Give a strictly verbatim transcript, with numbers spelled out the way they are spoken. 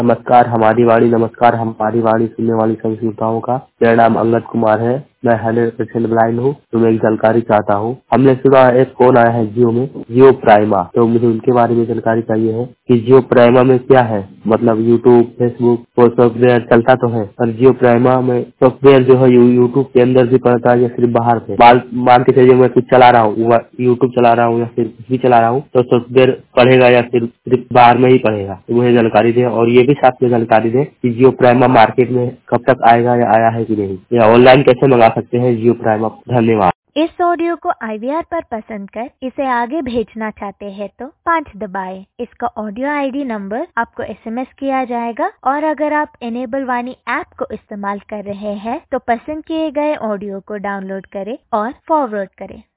नमस्कार हमारी वाणी, नमस्कार हमारी वाणी सुनने वाली सभी श्रोताओं का। मेरा नाम अंगद कुमार है, मैं हंड्रेड परसेंट ब्लाइंड हूँ। तो मैं एक जानकारी चाहता हूँ। हमने सुना एक फोन आया है जियो में, जियो प्राइमा, तो मुझे उनके बारे में जानकारी चाहिए है कि जियो प्राइमा में क्या है। मतलब यूट्यूब, फेसबुक वो सॉफ्टवेयर चलता तो है, पर जियो प्राइमा में सॉफ्टवेयर जो है यूट्यूब के अंदर भी पड़ता है या सिर्फ बाहर से। मान मान के चलिए मैं कुछ चला रहा हूँ, यूट्यूब चला रहा हूँ या फिर कुछ भी चला रहा हूँ, तो सॉफ्टवेयर पढ़ेगा या फिर सिर्फ बाहर में ही पढ़ेगा। तो मुझे जानकारी दे, और ये भी साथ में जानकारी दे कि जियो प्राइमा मार्केट में कब तक आएगा या आया है कि नहीं, या ऑनलाइन कैसे मंगा सकते हैं जियो प्राइमा। धन्यवाद। इस ऑडियो को आई वी आर पर पसंद कर इसे आगे भेजना चाहते हैं तो पाँच दबाएं। इसका ऑडियो आई डी नंबर आपको एस एम एस किया जाएगा, और अगर आप इनेबल वाणी ऐप को इस्तेमाल कर रहे हैं तो पसंद किए गए ऑडियो को डाउनलोड करें और फॉरवर्ड करें।